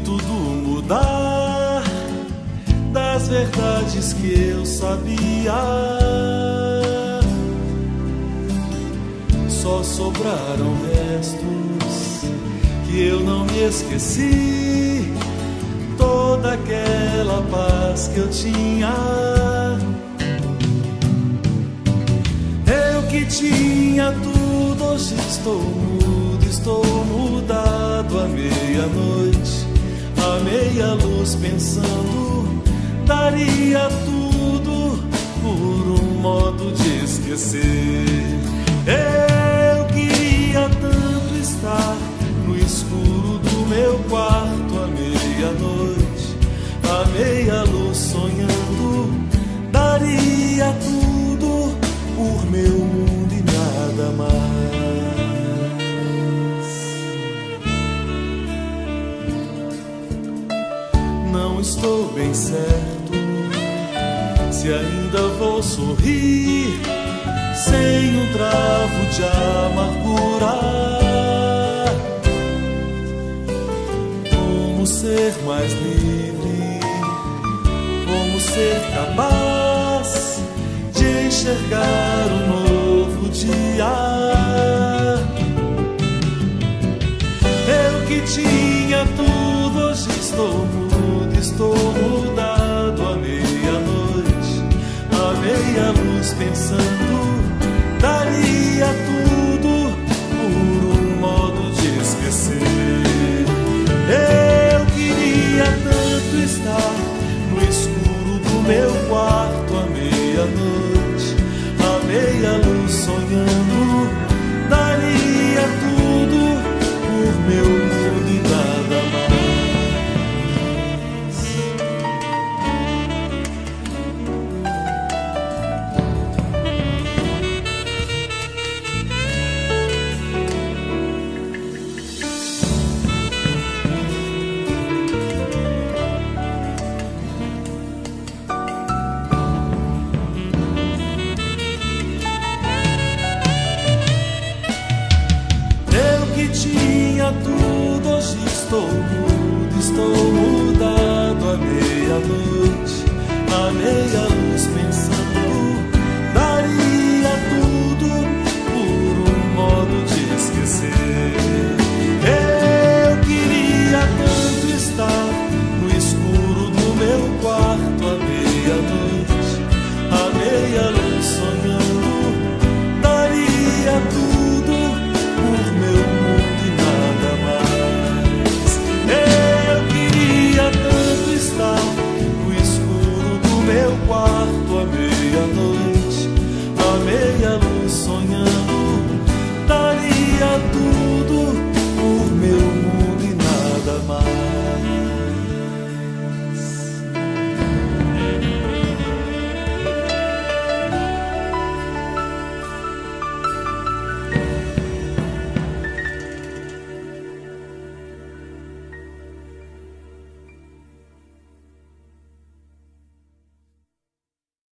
tudo mudar das verdades que eu sabia. Só sobraram restos que eu não me esqueci, toda aquela paz que eu tinha. Eu que tinha tudo, hoje estou mudo, estou mudado. À meia-noite, à meia-luz, pensando, daria tudo por um modo de esquecer. Eu queria tanto estar no escuro do meu quarto, à meia-noite, à meia-luz, sonhando, daria tudo por meu mundo e nada mais. Não estou bem certo se ainda vou sorrir sem um travo de amargura. Como ser mais livre, como ser capaz de enxergar um novo dia. Eu que tinha tudo, hoje estou mudo, estou mudado. À meia-noite, à meia-luz, pensando, daria tudo por um modo de esquecer. Eu queria tanto estar no escuro do meu quarto, à meia-noite, à meia-luz, sonhando, daria tudo por meu mundo e nada mais. Tinha tudo, hoje estou mudo, estou mudado. À meia-noite, à meia-luz, pensando, daria tudo por um modo de esquecer.